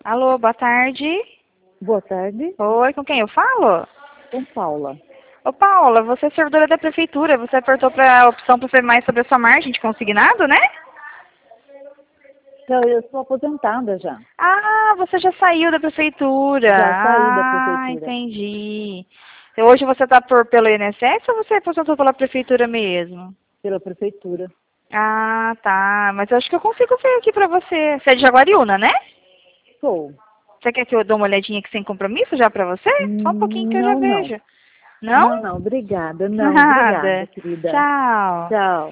Alô, boa tarde. Boa tarde, Oi, com quem eu falo? com Paula. Ô, Paula, você é servidora da prefeitura. Você apertou para a opção para saber mais sobre a sua margem de consignado, né? Então, eu sou aposentada já. Ah, você já saiu da prefeitura. Já saí da Ah, prefeitura, entendi. Hoje você está pelo INSS ou você aposentou pela prefeitura mesmo? pela prefeitura. Ah, tá. Mas eu acho que eu consigo ver aqui pra você. Você é de Jaguariúna, né? Sou. Você quer que eu dê uma olhadinha aqui sem compromisso já pra você? Só um pouquinho que eu já Não, não. vejo. Não? Não, não, obrigada. Não, obrigada, Nada. querida. Tchau. Tchau.